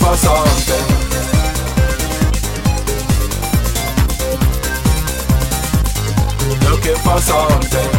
for something. Looking for something.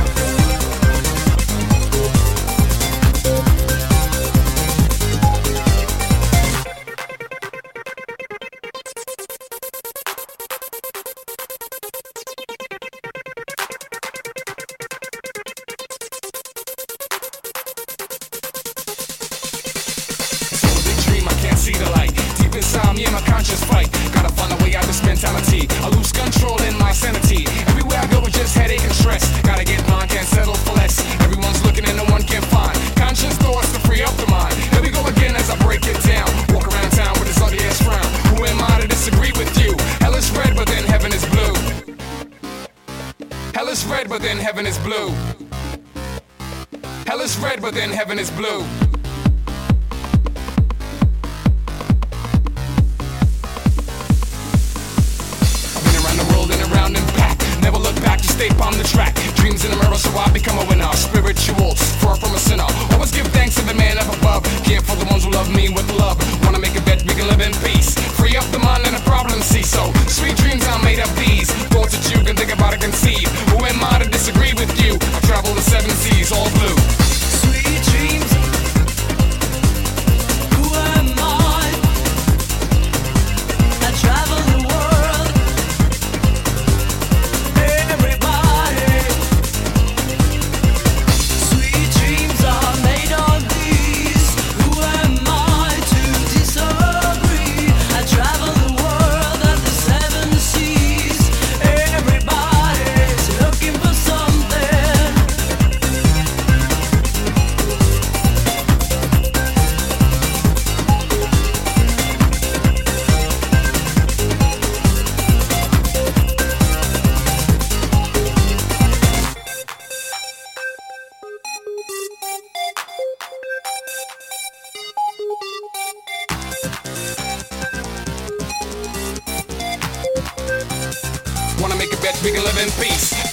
See the light deep inside me and my conscious fight. Gotta find a way out of this mentality. I lose control in my sanity. Everywhere I go it's just headache and stress. Gotta get mine, can't settle for less. Everyone's looking and no one can find conscious thoughts to free up the mind. Here we go again as I break it down. Walk around town with this ugly ass frown. Who am I to disagree with you? Hell is red but then heaven is blue. Hell is red but then heaven is blue. Hell is red but then heaven is blue. Stay on the track, dreams in the mirror, so I become a winner. Spiritual, far from a sinner. Always give thanks to the man up above. Care for the ones who love me with love. Wanna make a bet we can live in peace. Free up the mind and the problems cease. So sweet dreams I made up these. Thoughts that you can think about and conceive. Who am I to disagree with you? I travel the 7 seas, all blue. Sweet dreams. Who am I? I travel the world. Wanna make a bet we can live in peace.